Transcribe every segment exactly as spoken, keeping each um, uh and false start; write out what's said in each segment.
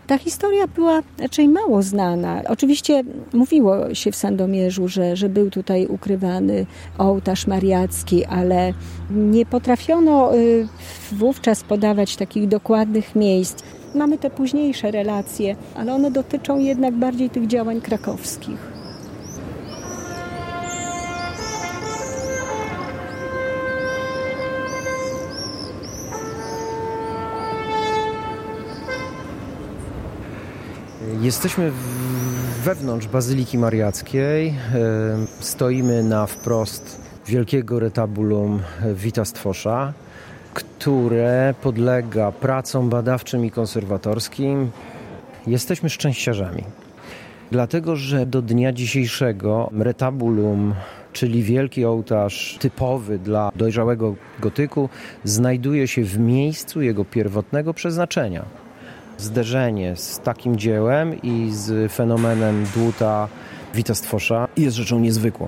Ta historia była raczej mało znana. Oczywiście mówiło się w Sandomierzu, że, że był tutaj ukrywany ołtarz mariacki, ale nie potrafiono wówczas podawać takich dokładnych miejsc. Mamy te późniejsze relacje, ale one dotyczą jednak bardziej tych działań krakowskich. Jesteśmy wewnątrz Bazyliki Mariackiej. Stoimy na wprost wielkiego retabulum Witastwosza, które podlega pracom badawczym i konserwatorskim. Jesteśmy szczęściarzami, dlatego że do dnia dzisiejszego retabulum, czyli wielki ołtarz typowy dla dojrzałego gotyku, znajduje się w miejscu jego pierwotnego przeznaczenia. Zderzenie z takim dziełem i z fenomenem dłuta Witastwosza jest rzeczą niezwykłą.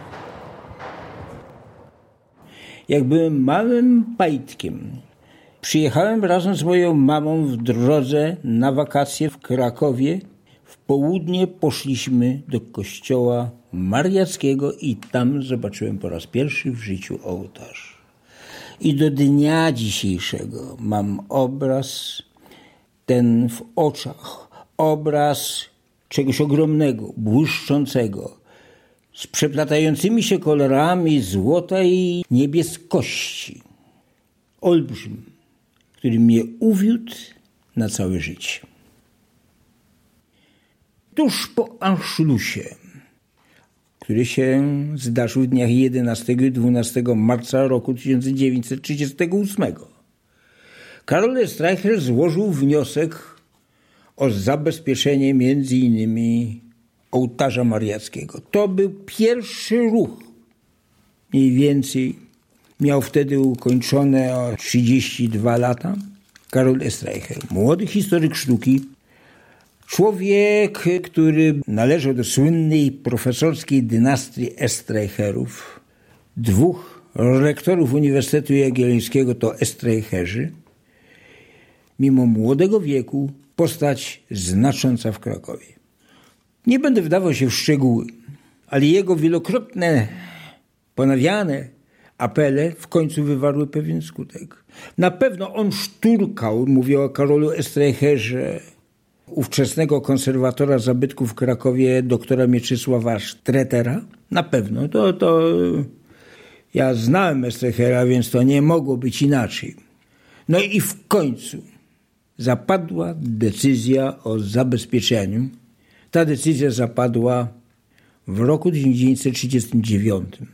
Jak byłem małym pajtkiem, przyjechałem razem z moją mamą w drodze na wakacje w Krakowie. W południe poszliśmy do kościoła mariackiego i tam zobaczyłem po raz pierwszy w życiu ołtarz. I do dnia dzisiejszego mam obraz ten w oczach, obraz czegoś ogromnego, błyszczącego, z przeplatającymi się kolorami złota i niebieskości. Olbrzym, który mnie uwiódł na całe życie. Tuż po Anschlussie, który się zdarzył w dniach jedenastego i dwunastego marca roku tysiąc dziewięćset trzydziestego ósmego, Karol Streicher złożył wniosek o zabezpieczenie między innymi ołtarza mariackiego. To był pierwszy ruch. Mniej więcej miał wtedy ukończone o trzydzieści dwa lata. Karol Streicher, młody historyk sztuki, człowiek, który należał do słynnej profesorskiej dynastii Streicherów. Dwóch rektorów Uniwersytetu Jagiellońskiego to Streicherzy. Mimo młodego wieku postać znacząca w Krakowie. Nie będę wdawał się w szczegóły, ale jego wielokrotne, ponawiane apele w końcu wywarły pewien skutek. Na pewno on szturkał, mówię o Karolu Streicherze, ówczesnego konserwatora zabytków w Krakowie, doktora Mieczysława Stretera. Na pewno. To, to ja znałem Streichera, więc to nie mogło być inaczej. No i w końcu zapadła decyzja o zabezpieczeniu. Ta decyzja zapadła w roku tysiąc dziewięćset trzydziestym dziewiątym.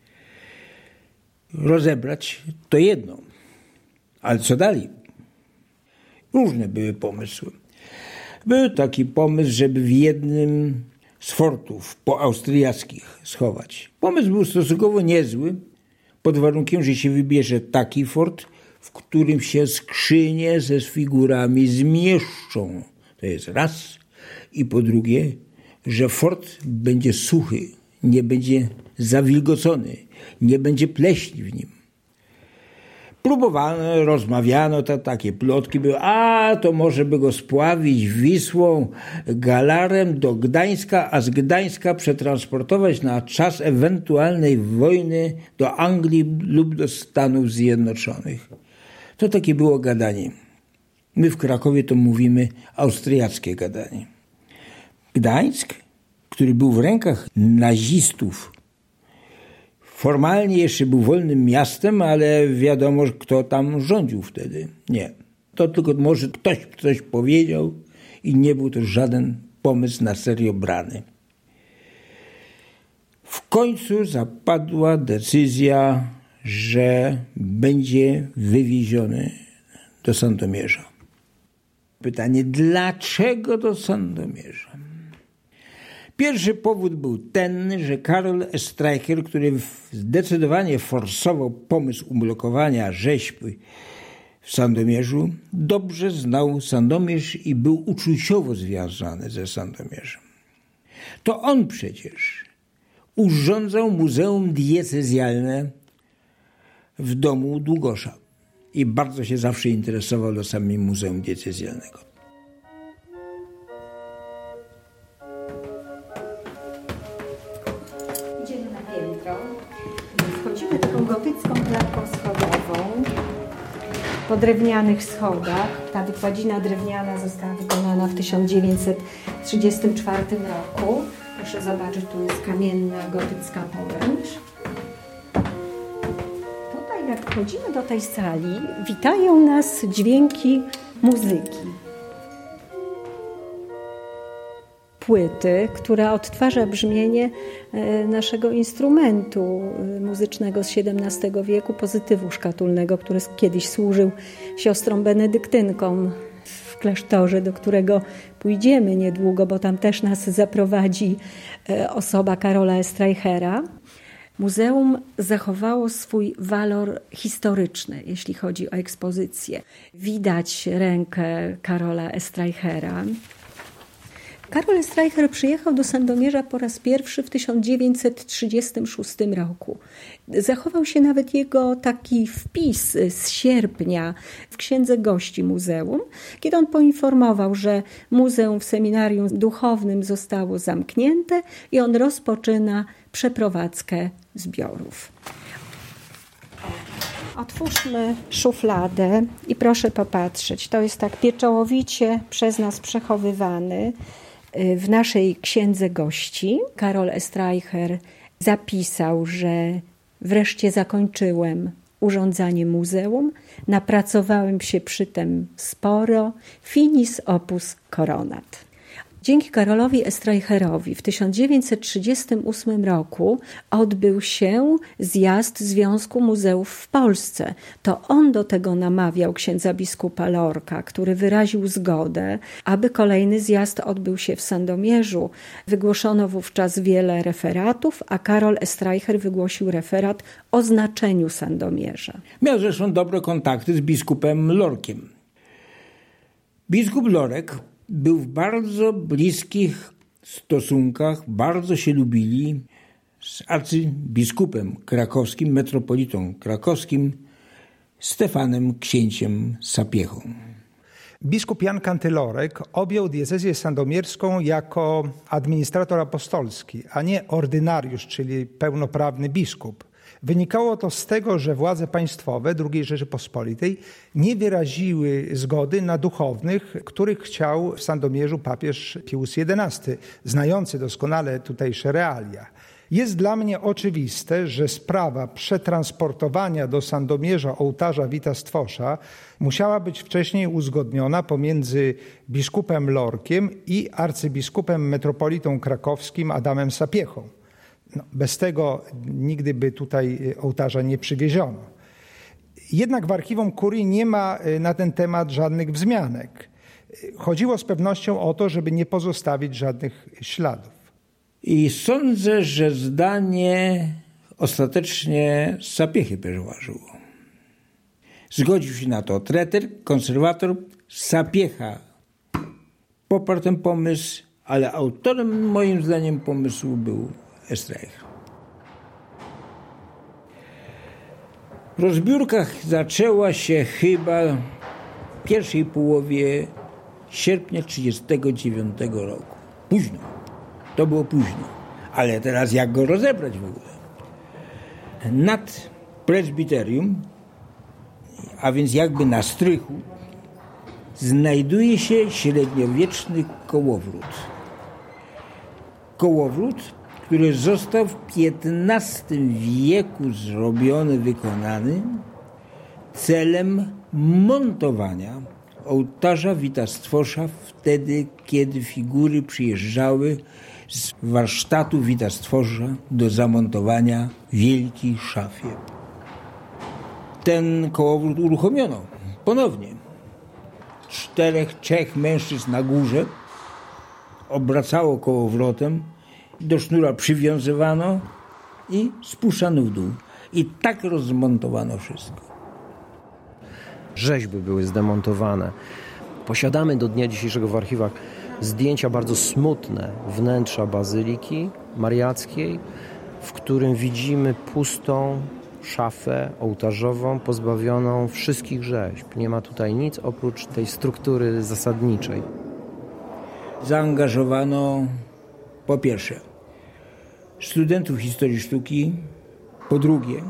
Rozebrać to jedno, ale co dalej? Różne były pomysły. Był taki pomysł, żeby w jednym z fortów poaustriackich schować. Pomysł był stosunkowo niezły, pod warunkiem, że się wybierze taki fort, w którym się skrzynie ze figurami zmieszczą. To jest raz. I po drugie, że fort będzie suchy, nie będzie zawilgocony, nie będzie pleśni w nim. Próbowano, rozmawiano, to takie plotki były, a to może by go spławić Wisłą, galarem do Gdańska, a z Gdańska przetransportować na czas ewentualnej wojny do Anglii lub do Stanów Zjednoczonych. To takie było gadanie. My w Krakowie to mówimy austriackie gadanie. Gdańsk, który był w rękach nazistów, formalnie jeszcze był wolnym miastem, ale wiadomo, kto tam rządził wtedy. Nie. To tylko może ktoś coś powiedział i nie był to żaden pomysł na serio brany. W końcu zapadła decyzja, że będzie wywieziony do Sandomierza. Pytanie, dlaczego do Sandomierza? Pierwszy powód był ten, że Karol Streicher, który zdecydowanie forsował pomysł ublokowania rzeźb w Sandomierzu, dobrze znał Sandomierz i był uczuciowo związany ze Sandomierzem. To on przecież urządzał muzeum diecezjalne w domu Długosza i bardzo się zawsze interesował losami muzeum diecezjalnego. Wchodzimy taką gotycką klatką schodową po drewnianych schodach. Ta wykładzina drewniana została wykonana w tysiąc dziewięćset trzydziestym czwartym roku. Proszę zobaczyć, tu jest kamienna gotycka poręcz. Tutaj jak wchodzimy do tej sali, witają nas dźwięki muzyki. Płyty, która odtwarza brzmienie naszego instrumentu muzycznego z siedemnastego wieku, pozytywu szkatulnego, który kiedyś służył siostrom benedyktynkom w klasztorze, do którego pójdziemy niedługo, bo tam też nas zaprowadzi osoba Karola Estreichera. Muzeum zachowało swój walor historyczny, jeśli chodzi o ekspozycję. Widać rękę Karola Estreichera. Karol Estreicher przyjechał do Sandomierza po raz pierwszy w tysiąc dziewięćset trzydziestym szóstym roku. Zachował się nawet jego taki wpis z sierpnia w Księdze Gości Muzeum, kiedy on poinformował, że muzeum w seminarium duchownym zostało zamknięte i on rozpoczyna przeprowadzkę zbiorów. Otwórzmy szufladę i proszę popatrzeć. To jest tak pieczołowicie przez nas przechowywany w naszej Księdze Gości. Karol Estreicher zapisał, że wreszcie zakończyłem urządzanie muzeum, napracowałem się przy tym sporo, finis opus coronat. Dzięki Karolowi Estreicherowi w tysiąc dziewięćset trzydziestym ósmym roku odbył się zjazd Związku Muzeów w Polsce. To on do tego namawiał księdza biskupa Lorka, który wyraził zgodę, aby kolejny zjazd odbył się w Sandomierzu. Wygłoszono wówczas wiele referatów, a Karol Estreicher wygłosił referat o znaczeniu Sandomierza. Miał zresztą dobre kontakty z biskupem Lorkiem. Biskup Lorek był w bardzo bliskich stosunkach, bardzo się lubili z arcybiskupem krakowskim, metropolitą krakowskim, Stefanem księciem Sapiechą. Biskup Jan Kantylorek objął diecezję sandomierską jako administrator apostolski, a nie ordynariusz, czyli pełnoprawny biskup. Wynikało to z tego, że władze państwowe drugiej Rzeczypospolitej nie wyraziły zgody na duchownych, których chciał w Sandomierzu papież Pius jedenasty, znający doskonale tutejsze realia. Jest dla mnie oczywiste, że sprawa przetransportowania do Sandomierza ołtarza Wita Stwosza musiała być wcześniej uzgodniona pomiędzy biskupem Lorkiem i arcybiskupem metropolitą krakowskim Adamem Sapiechą. No, bez tego nigdy by tutaj ołtarza nie przywieziono. Jednak w archiwum kurii nie ma na ten temat żadnych wzmianek. Chodziło z pewnością o to, żeby nie pozostawić żadnych śladów. I sądzę, że zdanie ostatecznie Sapiechy przeważyło. Zgodził się na to treter, konserwator, Sapiecha poparł ten pomysł, ale autorem moim zdaniem pomysłu był Estreicher. Rozbiórka zaczęła się chyba w pierwszej połowie sierpnia trzydziestego dziewiątego roku. Późno. To było późno. Ale teraz jak go rozebrać w ogóle? Nad prezbiterium, a więc jakby na strychu, znajduje się średniowieczny kołowrót. Kołowrót, który został w piętnastym wieku zrobiony, wykonany celem montowania ołtarza Wita Stwosza wtedy, kiedy figury przyjeżdżały z warsztatu Wita Stwosza do zamontowania w wielkiej szafie. Ten kołowrót uruchomiono ponownie. Czterech, trzech mężczyzn na górze obracało kołowrotem, do sznura przywiązywano i spuszczano w dół. I tak rozmontowano wszystko. Rzeźby były zdemontowane. Posiadamy do dnia dzisiejszego w archiwach zdjęcia bardzo smutne wnętrza Bazyliki Mariackiej, w którym widzimy pustą szafę ołtarzową pozbawioną wszystkich rzeźb. Nie ma tutaj nic oprócz tej struktury zasadniczej. Zaangażowano po pierwsze studentów historii sztuki, po drugie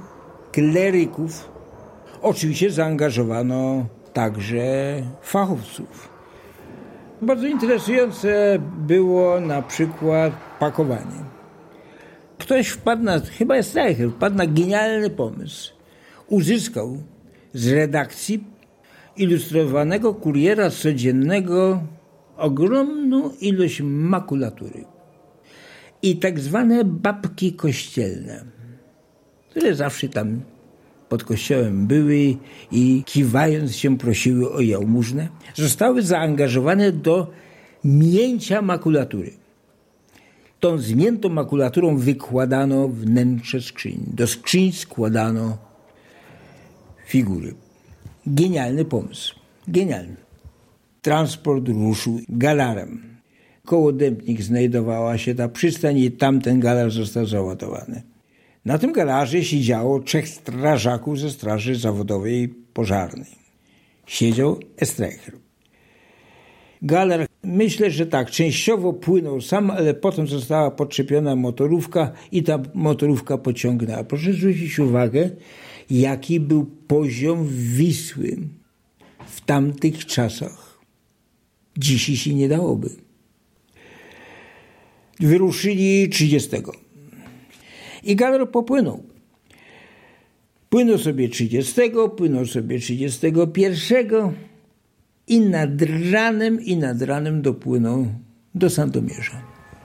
kleryków. Oczywiście zaangażowano także fachowców. Bardzo interesujące było na przykład pakowanie. Ktoś wpadł na, chyba jest Streicher, wpadł na genialny pomysł. Uzyskał z redakcji ilustrowanego kuriera codziennego ogromną ilość makulatury i tak zwane babki kościelne, które zawsze tam pod kościołem były i kiwając się prosiły o jałmużnę, zostały zaangażowane do mięcia makulatury. Tą zmiętą makulaturą wykładano wnętrze skrzyń. Do skrzyń składano figury. Genialny pomysł. Genialny. Transport ruszył galarem. Koło Dębnik znajdowała się ta przystań i tamten galar został załadowany. Na tym galarze siedziało trzech strażaków ze Straży Zawodowej Pożarnej. Siedział Streicher. Galar, myślę, że tak, częściowo płynął sam, ale potem została podczepiona motorówka i ta motorówka pociągnęła. Proszę zwrócić uwagę, jaki był poziom Wisły w tamtych czasach. Dzisiaj się nie dałoby. Wyruszyli trzydziestego. I galar popłynął. Płynął sobie trzydziestego, płynął sobie trzydziestego pierwszego i nad ranem, i nad ranem dopłynął do Sandomierza.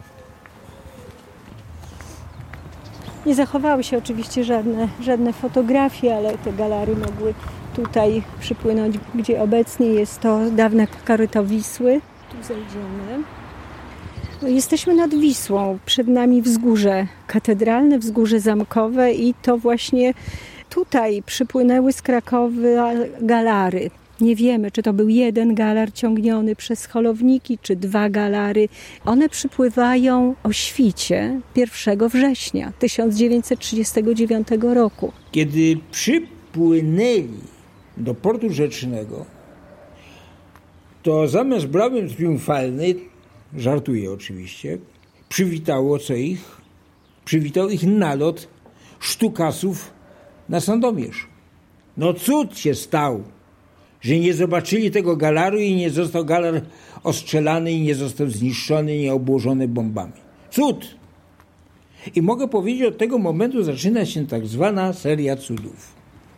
Nie zachowały się oczywiście żadne, żadne fotografie, ale te galary mogły tutaj przypłynąć, gdzie obecnie jest to dawne koryto Wisły. Tu zejdziemy. Jesteśmy nad Wisłą, przed nami wzgórze katedralne, wzgórze zamkowe i to właśnie tutaj przypłynęły z Krakowa galary. Nie wiemy, czy to był jeden galar ciągniony przez holowniki, czy dwa galary. One przypływają o świcie pierwszego września tysiąc dziewięćset trzydziestego dziewiątego roku. Kiedy przypłynęli do portu rzecznego, to zamiast brawy triumfalnej, żartuję oczywiście, przywitało co ich? Przywitał ich nalot sztukasów na Sandomierz. No cud się stał, że nie zobaczyli tego galaru i nie został galar ostrzelany i nie został zniszczony, nie obłożony bombami. Cud! I mogę powiedzieć, od tego momentu zaczyna się tak zwana seria cudów.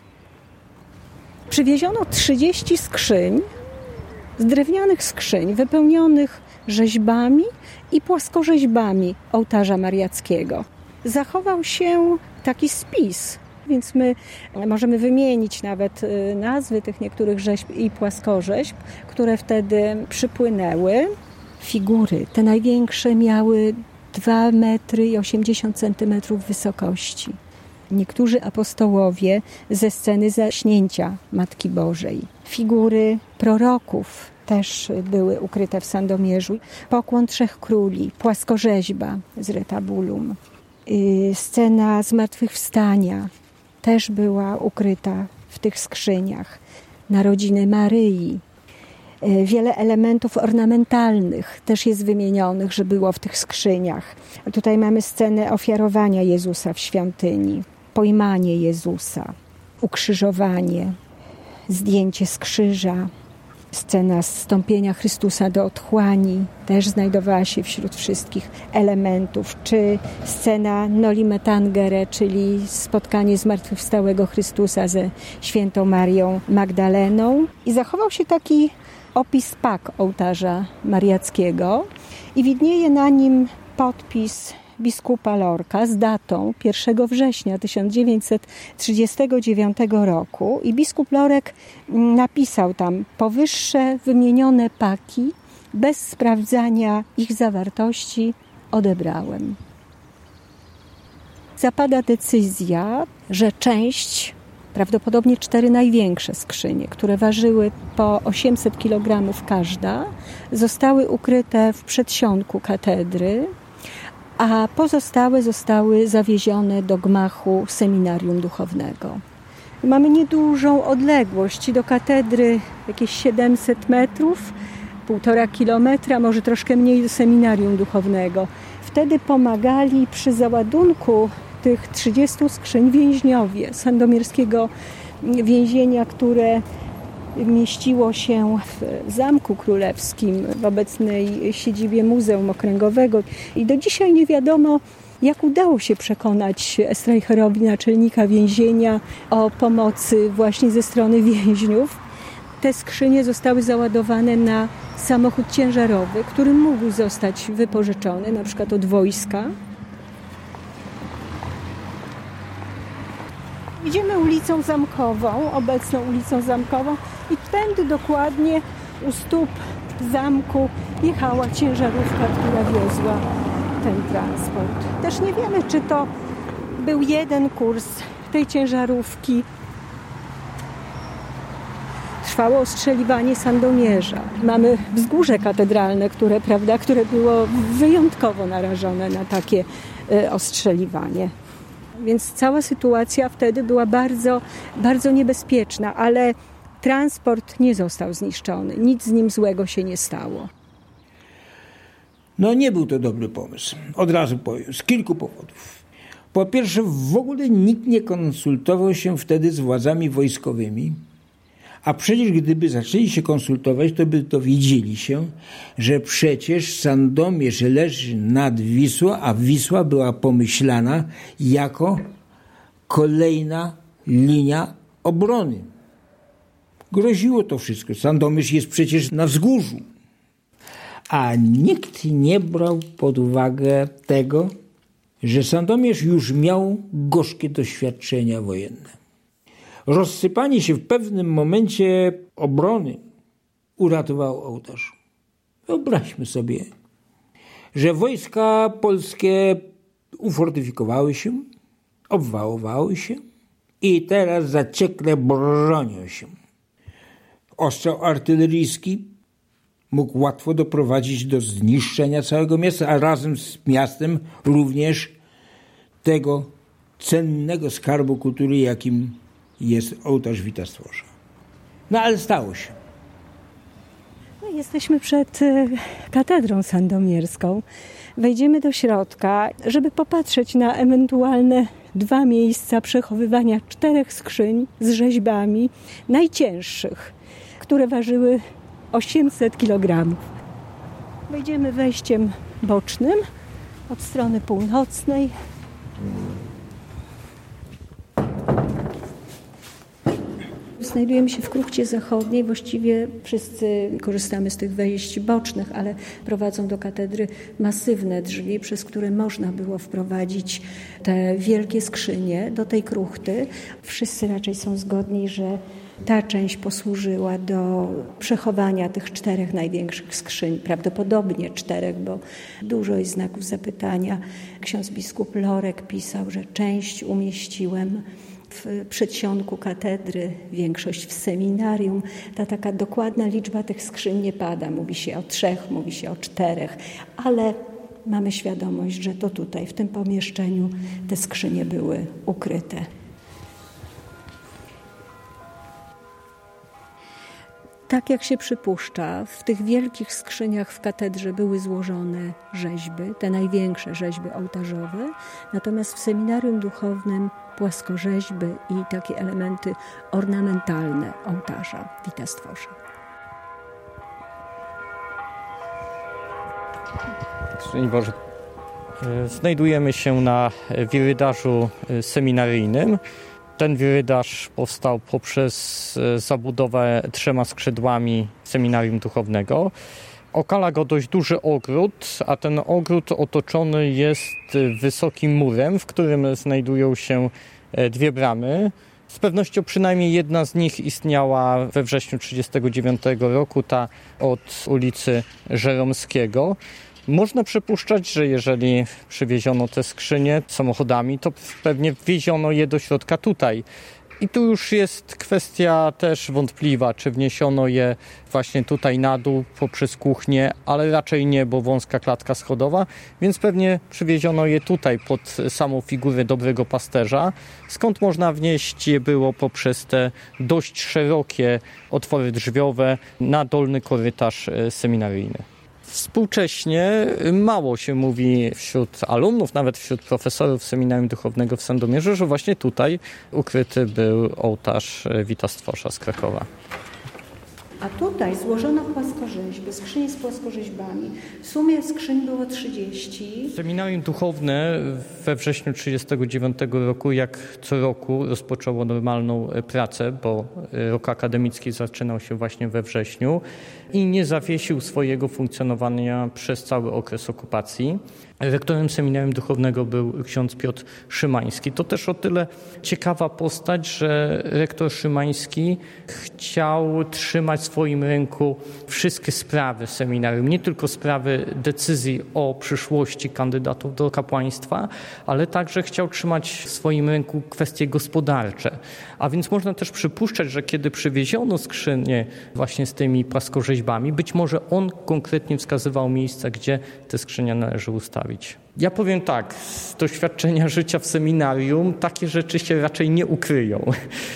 Przywieziono trzydzieści skrzyń, z drewnianych skrzyń wypełnionych rzeźbami i płaskorzeźbami ołtarza mariackiego. Zachował się taki spis, więc my możemy wymienić nawet nazwy tych niektórych rzeźb i płaskorzeźb, które wtedy przypłynęły. Figury, te największe, miały dwa metry i osiemdziesiąt centymetrów wysokości. Niektórzy apostołowie ze sceny zaśnięcia Matki Bożej. Figury proroków też były ukryte w Sandomierzu. Pokłon Trzech Króli, płaskorzeźba z retabulum. Scena zmartwychwstania też była ukryta w tych skrzyniach. Narodziny Maryi. Wiele elementów ornamentalnych też jest wymienionych, że było w tych skrzyniach. Tutaj mamy scenę ofiarowania Jezusa w świątyni, pojmanie Jezusa, ukrzyżowanie, zdjęcie z krzyża, scena zstąpienia Chrystusa do otchłani też znajdowała się wśród wszystkich elementów, czy scena Noli Me Tangere, czyli spotkanie zmartwychwstałego Chrystusa ze świętą Marią Magdaleną. I zachował się taki opis pak ołtarza mariackiego i widnieje na nim podpis biskupa Lorka z datą pierwszego września tysiąc dziewięćset trzydziestego dziewiątego roku i biskup Lorek napisał tam: powyższe wymienione paki bez sprawdzania ich zawartości odebrałem. Zapada decyzja, że część, prawdopodobnie cztery największe skrzynie, które ważyły po osiemset kilogramów każda, zostały ukryte w przedsionku katedry, a pozostałe zostały zawiezione do gmachu seminarium duchownego. Mamy niedużą odległość do katedry, jakieś siedemset metrów, półtora kilometra, może troszkę mniej do seminarium duchownego. Wtedy pomagali przy załadunku tych trzydziestu skrzyń więźniowie sandomierskiego więzienia, które mieściło się w Zamku Królewskim, w obecnej siedzibie Muzeum Okręgowego. I do dzisiaj nie wiadomo, jak udało się przekonać Streicherowi, naczelnika więzienia, o pomocy właśnie ze strony więźniów. Te skrzynie zostały załadowane na samochód ciężarowy, który mógł zostać wypożyczony, na przykład od wojska. Idziemy ulicą Zamkową, obecną ulicą Zamkową i tędy dokładnie u stóp zamku jechała ciężarówka, która wiozła ten transport. Też nie wiemy, czy to był jeden kurs tej ciężarówki. Trwało ostrzeliwanie Sandomierza. Mamy wzgórze katedralne, które, prawda, które było wyjątkowo narażone na takie y, ostrzeliwanie. Więc cała sytuacja wtedy była bardzo, bardzo niebezpieczna, ale transport nie został zniszczony. Nic z nim złego się nie stało. No nie był to dobry pomysł. Od razu powiem. Z kilku powodów. Po pierwsze, w ogóle nikt nie konsultował się wtedy z władzami wojskowymi. A przecież gdyby zaczęli się konsultować, to by dowiedzieli się, że przecież Sandomierz leży nad Wisłą, a Wisła była pomyślana jako kolejna linia obrony. Groziło to wszystko. Sandomierz jest przecież na wzgórzu. A nikt nie brał pod uwagę tego, że Sandomierz już miał gorzkie doświadczenia wojenne. Rozsypanie się w pewnym momencie obrony uratowało ołtarz. Wyobraźmy sobie, że wojska polskie ufortyfikowały się, obwałowały się i teraz zaciekle bronią się. Ostrzał artyleryjski mógł łatwo doprowadzić do zniszczenia całego miasta, a razem z miastem również tego cennego skarbu kultury, jakim jest ołtarz Wita Stwosza. No ale stało się. No, jesteśmy przed katedrą sandomierską. Wejdziemy do środka, żeby popatrzeć na ewentualne dwa miejsca przechowywania czterech skrzyń z rzeźbami najcięższych, które ważyły osiemset kilogramów. Wejdziemy wejściem bocznym od strony północnej. Znajdujemy się w kruchcie zachodniej. Właściwie wszyscy korzystamy z tych wejść bocznych, ale prowadzą do katedry masywne drzwi, przez które można było wprowadzić te wielkie skrzynie do tej kruchty. Wszyscy raczej są zgodni, że ta część posłużyła do przechowania tych czterech największych skrzyń, prawdopodobnie czterech, bo dużo jest znaków zapytania. Ksiądz biskup Lorek pisał, że część umieściłem w przedsionku katedry, większość w seminarium. Ta taka dokładna liczba tych skrzyń nie pada. Mówi się o trzech, mówi się o czterech, ale mamy świadomość, że to tutaj, w tym pomieszczeniu te skrzynie były ukryte. Tak jak się przypuszcza, w tych wielkich skrzyniach w katedrze były złożone rzeźby, te największe rzeźby ołtarzowe, natomiast w seminarium duchownym płaskorzeźby i takie elementy ornamentalne ołtarza Wita Stwosza. Szczęść Boże. Znajdujemy się na wirydarzu seminaryjnym. Ten wirydarz powstał poprzez zabudowę trzema skrzydłami seminarium duchownego. Okala go dość duży ogród, a ten ogród otoczony jest wysokim murem, w którym znajdują się dwie bramy. Z pewnością przynajmniej jedna z nich istniała we wrześniu tysiąc dziewięćset trzydziestego dziewiątego roku, ta od ulicy Żeromskiego. Można przypuszczać, że jeżeli przywieziono te skrzynie samochodami, to pewnie wwieziono je do środka tutaj. I tu już jest kwestia też wątpliwa, czy wniesiono je właśnie tutaj na dół poprzez kuchnię, ale raczej nie, bo wąska klatka schodowa, więc pewnie przywieziono je tutaj pod samą figurę dobrego pasterza, skąd można wnieść je było poprzez te dość szerokie otwory drzwiowe na dolny korytarz seminaryjny. Współcześnie mało się mówi wśród alumnów, nawet wśród profesorów Seminarium Duchownego w Sandomierzu, że właśnie tutaj ukryty był ołtarz Wita Stwosza z Krakowa. A tutaj złożono płaskorzeźby, skrzynie z płaskorzeźbami. W sumie skrzyń było trzydzieści. Seminarium Duchowne we wrześniu tysiąc dziewięćset trzydziestego dziewiątego roku, jak co roku, rozpoczęło normalną pracę, bo rok akademicki zaczynał się właśnie we wrześniu i nie zawiesił swojego funkcjonowania przez cały okres okupacji. Rektorem Seminarium Duchownego był ksiądz Piotr Szymański. To też o tyle ciekawa postać, że rektor Szymański chciał trzymać w swoim ręku wszystkie sprawy seminarium, nie tylko sprawy decyzji o przyszłości kandydatów do kapłaństwa, ale także chciał trzymać w swoim ręku kwestie gospodarcze. A więc można też przypuszczać, że kiedy przywieziono skrzynię właśnie z tymi płaskorzeźbami, być może on konkretnie wskazywał miejsca, gdzie te skrzynie należy ustawić. Ja powiem tak, z doświadczenia życia w seminarium takie rzeczy się raczej nie ukryją,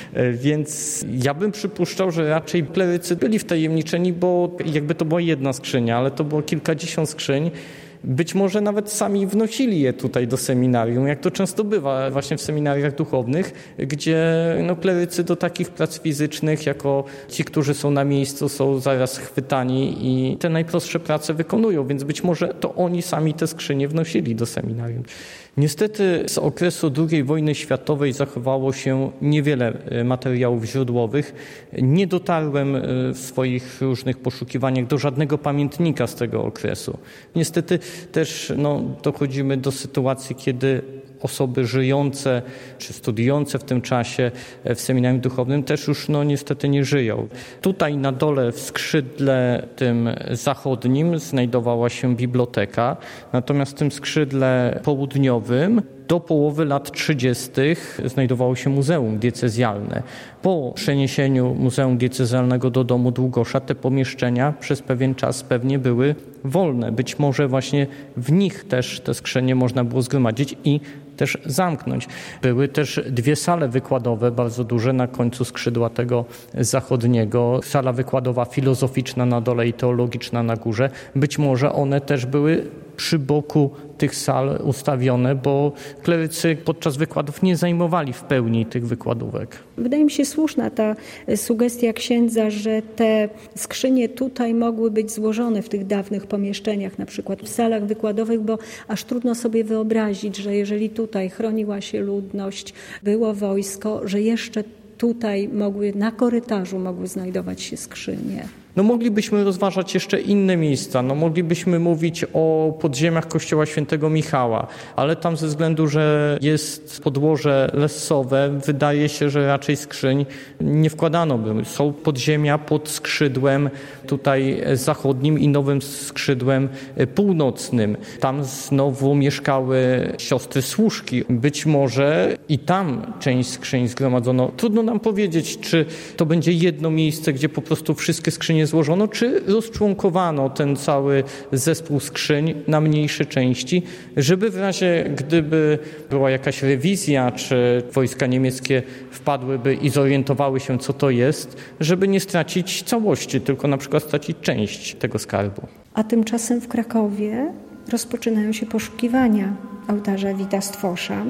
więc ja bym przypuszczał, że raczej klerycy byli wtajemniczeni, bo jakby to była jedna skrzynia, ale to było kilkadziesiąt skrzyń. Być może nawet sami wnosili je tutaj do seminarium, jak to często bywa właśnie w seminariach duchownych, gdzie no, klerycy do takich prac fizycznych, jako ci, którzy są na miejscu, są zaraz chwytani i te najprostsze prace wykonują, więc być może to oni sami te skrzynie wnosili do seminarium. Niestety z okresu drugiej wojny światowej zachowało się niewiele materiałów źródłowych. Nie dotarłem w swoich różnych poszukiwaniach do żadnego pamiętnika z tego okresu. Niestety też no, dochodzimy do sytuacji, kiedy osoby żyjące czy studiujące w tym czasie w seminarium duchownym też już no niestety nie żyją. Tutaj na dole w skrzydle tym zachodnim znajdowała się biblioteka, natomiast w tym skrzydle południowym do połowy lat trzydziestych znajdowało się muzeum diecezjalne. Po przeniesieniu Muzeum Diecezjalnego do domu Długosza te pomieszczenia przez pewien czas pewnie były wolne. Być może właśnie w nich też te skrzynie można było zgromadzić i też zamknąć. Były też dwie sale wykładowe, bardzo duże, na końcu skrzydła tego zachodniego. Sala wykładowa filozoficzna na dole i teologiczna na górze. Być może one też były przy boku tych sal ustawione, bo klerycy podczas wykładów nie zajmowali w pełni tych wykładówek. Wydaje mi się słuszna ta sugestia księdza, że te skrzynie tutaj mogły być złożone w tych dawnych pomieszczeniach, na przykład w salach wykładowych, bo aż trudno sobie wyobrazić, że jeżeli tutaj chroniła się ludność, było wojsko, że jeszcze tutaj mogły, na korytarzu mogły znajdować się skrzynie. No moglibyśmy rozważać jeszcze inne miejsca, no moglibyśmy mówić o podziemiach kościoła świętego Michała, ale tam ze względu, że jest podłoże lesowe, wydaje się, że raczej skrzyń nie wkładano by. Są podziemia pod skrzydłem tutaj zachodnim i nowym skrzydłem północnym. Tam znowu mieszkały siostry służki. Być może i tam część skrzyń zgromadzono. Trudno nam powiedzieć, czy to będzie jedno miejsce, gdzie po prostu wszystkie skrzynie złożono, czy rozczłonkowano ten cały zespół skrzyń na mniejsze części, żeby w razie, gdyby była jakaś rewizja, czy wojska niemieckie wpadłyby i zorientowały się, co to jest, żeby nie stracić całości, tylko na przykład stracić część tego skarbu. A tymczasem w Krakowie rozpoczynają się poszukiwania ołtarza Wita Stwosza.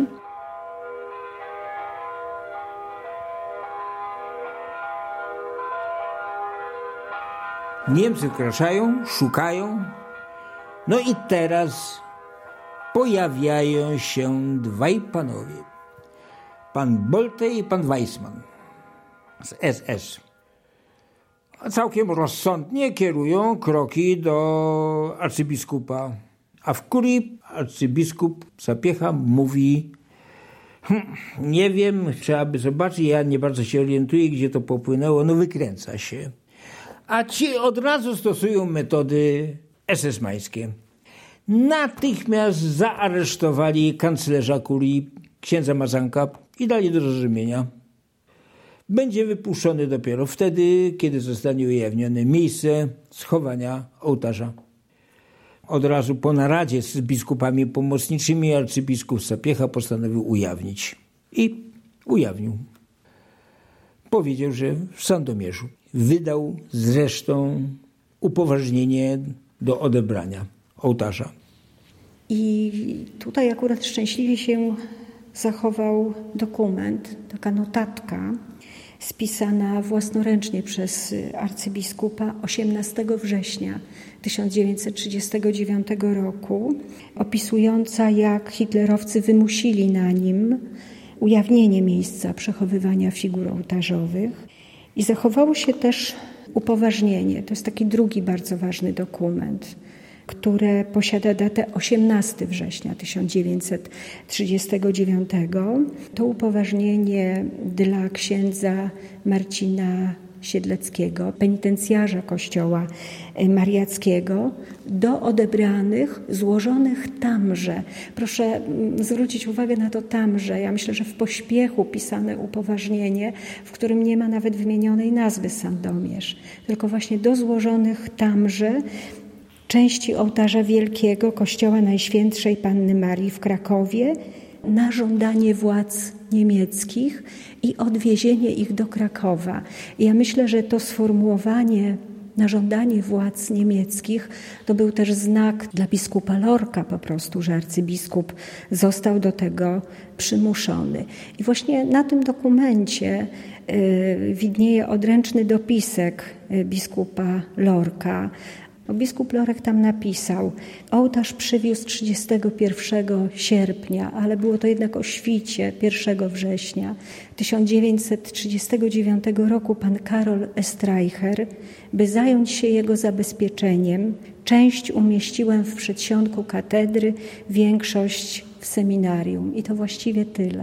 Niemcy wkraczają, szukają. No i teraz pojawiają się dwaj panowie. Pan Bolte i pan Weissmann z S S. Całkiem rozsądnie kierują kroki do arcybiskupa. A w kurii arcybiskup Sapiecha mówi: hm, nie wiem, trzeba by zobaczyć, ja nie bardzo się orientuję, gdzie to popłynęło, no wykręca się. A ci od razu stosują metody esesmańskie. Natychmiast zaaresztowali kanclerza kurii, księdza Mazanka i dali do rozrzumienia. Będzie wypuszczony dopiero wtedy, kiedy zostanie ujawnione miejsce schowania ołtarza. Od razu po naradzie z biskupami pomocniczymi arcybiskup Sapiecha postanowił ujawnić. I ujawnił. Powiedział, że w Sandomierzu. Wydał zresztą upoważnienie do odebrania ołtarza. I tutaj akurat szczęśliwie się zachował dokument, taka notatka spisana własnoręcznie przez arcybiskupa osiemnastego września tysiąc dziewięćset trzydziestego dziewiątego roku, opisująca, jak hitlerowcy wymusili na nim ujawnienie miejsca przechowywania figur ołtarzowych. I zachowało się też upoważnienie. To jest taki drugi bardzo ważny dokument, które posiada datę osiemnastego września tysiąc dziewięćset trzydziestego dziewiątego. To upoważnienie dla księdza Marcina Siedleckiego, penitencjarza Kościoła Mariackiego, do odebranych, złożonych tamże. Proszę zwrócić uwagę na to tamże. Ja myślę, że w pośpiechu pisane upoważnienie, w którym nie ma nawet wymienionej nazwy Sandomierz, tylko właśnie do złożonych tamże części ołtarza wielkiego Kościoła Najświętszej Panny Marii w Krakowie na żądanie władz niemieckich i odwiezienie ich do Krakowa. I ja myślę, że to sformułowanie na żądanie władz niemieckich to był też znak dla biskupa Lorka po prostu, że arcybiskup został do tego przymuszony. I właśnie na tym dokumencie y, widnieje odręczny dopisek biskupa Lorka. Biskup Lorek tam napisał: ołtarz przywiózł trzydziestego pierwszego sierpnia, ale było to jednak o świcie pierwszego września tysiąc dziewięćset trzydziestego dziewiątego roku pan Karol Estreicher, by zająć się jego zabezpieczeniem. Część umieściłem w przedsionku katedry, większość w seminarium. I to właściwie tyle.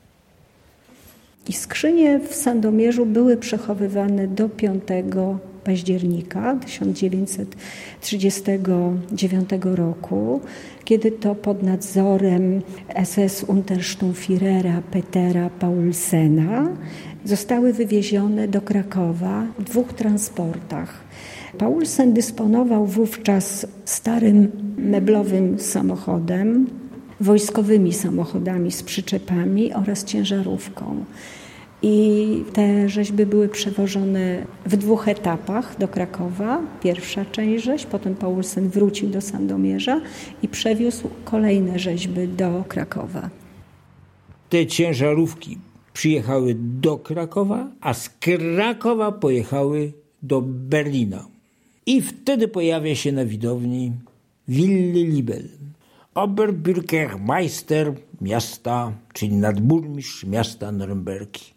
I skrzynie w Sandomierzu były przechowywane do piątego października tysiąc dziewięćset trzydziestego dziewiątego roku, kiedy to pod nadzorem S S Untersturmführera Petera Paulsena zostały wywiezione do Krakowa w dwóch transportach. Paulsen dysponował wówczas starym meblowym samochodem, wojskowymi samochodami z przyczepami oraz ciężarówką. I te rzeźby były przewożone w dwóch etapach do Krakowa. Pierwsza część rzeźb, potem Paulsen wrócił do Sandomierza i przewiózł kolejne rzeźby do Krakowa. Te ciężarówki przyjechały do Krakowa, a z Krakowa pojechały do Berlina. I wtedy pojawia się na widowni Willy Liebel, Oberbürgermeister miasta, czyli nadburmistrz miasta Norymberki.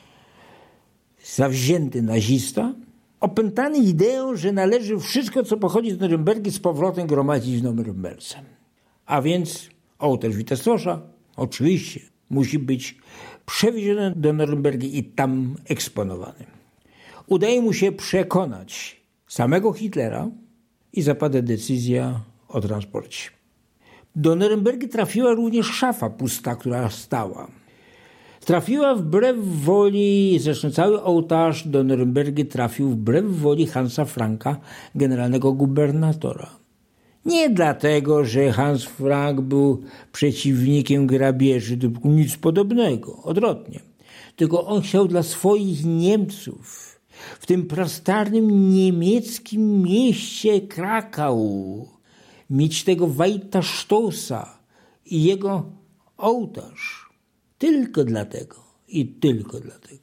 Zawzięty nazista, opętany ideą, że należy wszystko, co pochodzi z Norymbergi, z powrotem gromadzić w Norymberce. A więc ołtarz Witesłosza oczywiście musi być przewieziony do Norymbergi i tam eksponowany. Udaje mu się przekonać samego Hitlera i zapada decyzja o transporcie. Do Norymbergi trafiła również szafa pusta, która stała. Trafiła wbrew woli, zresztą cały ołtarz do Norymbergi trafił wbrew woli Hansa Franka, generalnego gubernatora. Nie dlatego, że Hans Frank był przeciwnikiem grabieży, nic podobnego, odwrotnie. Tylko on chciał dla swoich Niemców w tym prastarnym niemieckim mieście Krakau mieć tego Weiterstossa i jego ołtarz. Tylko dlatego i tylko dlatego.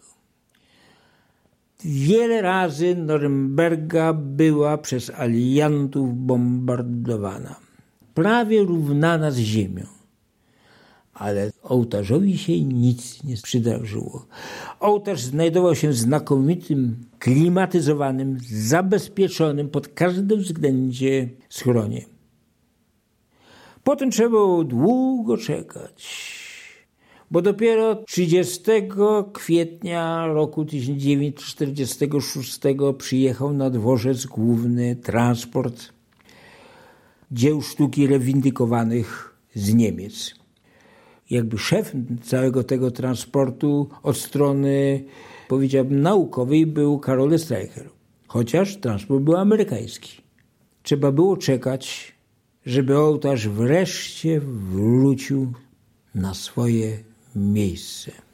Wiele razy Norymberga była przez aliantów bombardowana, prawie równana z ziemią. Ale ołtarzowi się nic nie przydarzyło. Ołtarz znajdował się w znakomitym, klimatyzowanym, zabezpieczonym pod każdym względzie schronie. Potem trzeba było długo czekać, bo dopiero trzydziestego kwietnia roku tysiąc dziewięćset czterdziestego szóstego przyjechał na dworzec główny transport dzieł sztuki rewindykowanych z Niemiec. Jakby szef całego tego transportu od strony, powiedziałbym, naukowej był Karol Estreicher, chociaż transport był amerykański. Trzeba było czekać, żeby ołtarz wreszcie wrócił na swoje miejsce.